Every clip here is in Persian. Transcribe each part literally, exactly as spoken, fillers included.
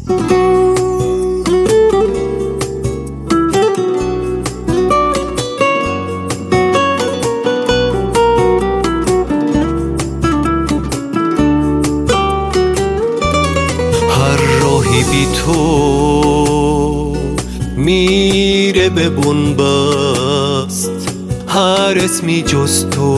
بی تو میره به بنبست، هر اسمی جز تو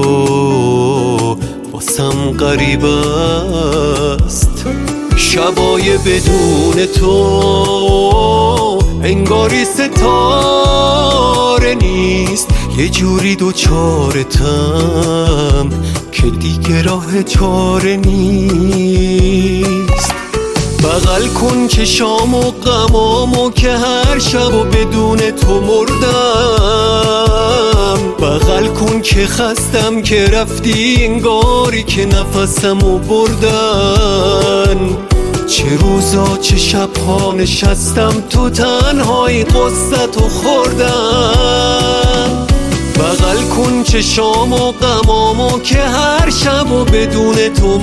واسم غریب است. شبای بدون تو انگاری ستاره نیست، یه جوری دوچارتم که دیگه راه چاره نیست. بغل کن چشام و غمامو که هر شب و بدون تو مردم. بغل کن که خستم که رفتی، انگاری که نفسمو بردن. چه روزا چه شبها نشستم تو تنهایی قصتو خوردم. بغل کن چشام و غمامو که هر شب و بدون تو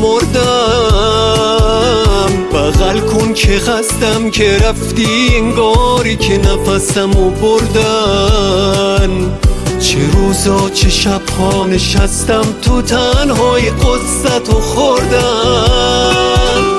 مردم. بغل کن که خستم که رفتی، انگاری که نفسمو بردن. چه روزا چه شبها نشستم تو تنهایی قصتو خوردم.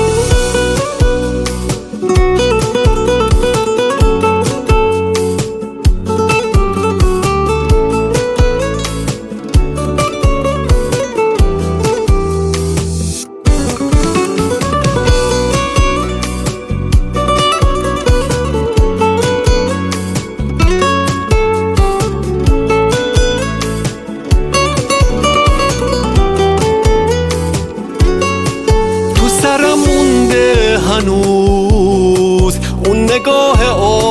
هنوز اون نگاه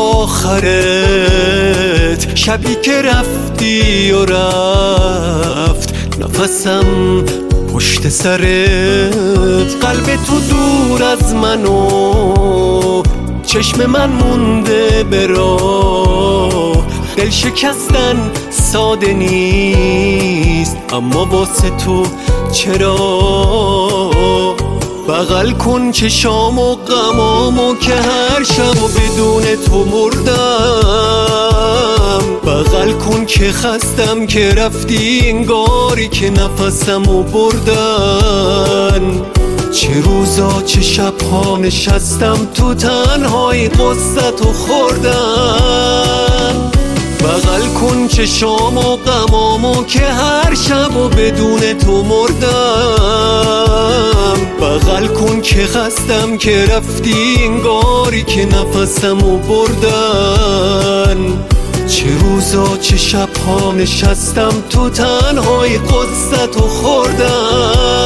آخرت، شبی که رفتی و رفت نفسم پشت سرت. قلب تو دور از منو، چشم من مونده به راه. دل شکستن ساده نیست، اما واسه تو چرا؟ بغل کن چشام و غمامو که هر شب و بدون تو مردم. بغل کن که خستم که رفتی، انگاری که نفسمو بردن. چه روزا چه شبها نشستم تو تنهایی قصتو خوردم. بغل کن چشام و غمامو که هر شب و بدون تو مردم. بغل کن که خستم که رفتی، انگاری که نفسمو بردن. چه روزا چه شبها نشستم تو تنهایی قصتو خوردم.